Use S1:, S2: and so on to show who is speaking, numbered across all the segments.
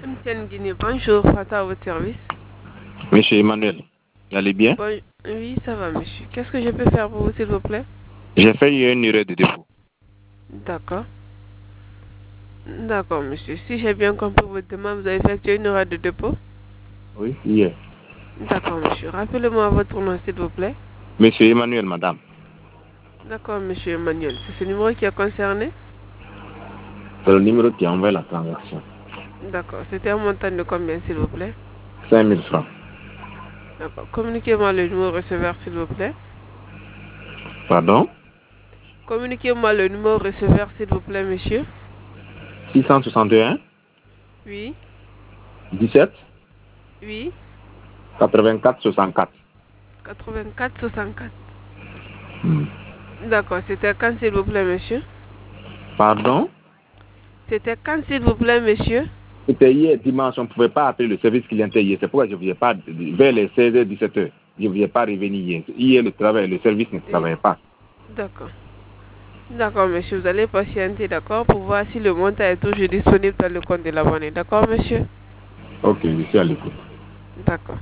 S1: MTN Guinée, bonjour, Fata à votre service.
S2: Monsieur Emmanuel, vous allez bien?
S1: Oui, ça va, monsieur. Qu'est-ce que je peux faire pour vous, s'il vous plaît?
S2: J'ai fait hier une erreur de dépôt.
S1: D'accord. D'accord, monsieur. Si j'ai bien compris votre demande, vous avez effectué une erreur de dépôt?
S2: Oui, hier.
S1: D'accord, monsieur. Rappelez-moi votre nom, s'il vous plaît.
S2: Monsieur Emmanuel, madame.
S1: D'accord, monsieur Emmanuel. C'est ce numéro qui est concerné?
S2: C'est le numéro qui envoie la transaction.
S1: D'accord. C'était un montant de combien, s'il vous plaît?
S2: 5 000 francs.
S1: D'accord. Communiquez-moi le numéro receveur, s'il vous plaît.
S2: Pardon?
S1: Communiquez-moi le numéro receveur, s'il vous plaît, monsieur.
S2: 661
S1: Oui.
S2: 17
S1: Oui.
S2: 84 64.
S1: 84 64.
S2: Hmm.
S1: D'accord. C'était quand, s'il vous plaît, monsieur?
S2: Pardon?
S1: C'était quand, s'il vous plaît, monsieur?
S2: C'était hier dimanche, on ne pouvait pas appeler le service clientèle hier. C'est pourquoi je ne voulais pas, vers les 16h, 17h, je ne voulais pas revenir hier. Hier, le service ne travaillait pas.
S1: D'accord. D'accord, monsieur. Vous allez patienter, d'accord, pour voir si le montant est toujours disponible dans le compte de l'abonné. D'accord, monsieur?
S2: Ok, je suis à l'écoute.
S1: D'accord.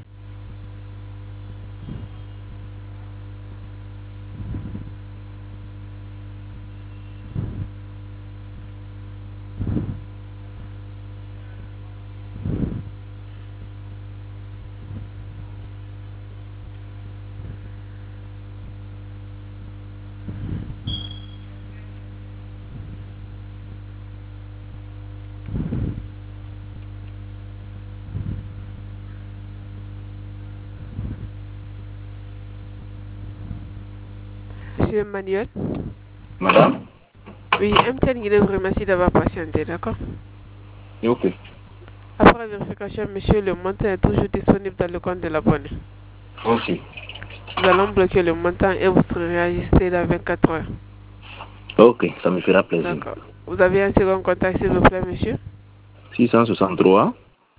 S1: Monsieur Emmanuel?
S2: Madame?
S1: Oui, MTN Guinée vous remercie d'avoir patienté, d'accord?
S2: Ok.
S1: Après vérification, monsieur, le montant est toujours disponible dans le compte de l'abonné.
S2: Ok.
S1: Nous allons bloquer le montant et vous serez réajusté dans 24 heures.
S2: Ok, ça me fera plaisir.
S1: D'accord. Vous avez un second contact, s'il vous plaît, monsieur?
S2: 663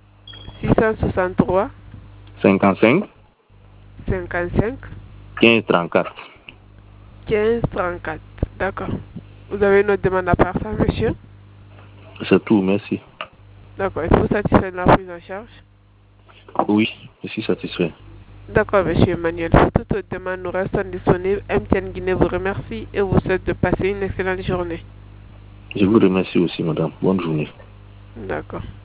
S1: 663
S2: 55
S1: 55
S2: 15 34.
S1: 15 34. D'accord. Vous avez une autre demande à part ça, monsieur?
S2: C'est tout, merci.
S1: D'accord. Êtes-vous satisfait de la prise en charge?
S2: Oui, je suis satisfait.
S1: D'accord, monsieur Emmanuel. Pour toute autre demande, nous restons disponibles. MTN Guinée vous remercie et vous souhaite de passer une excellente journée.
S2: Je vous remercie aussi, madame. Bonne journée.
S1: D'accord.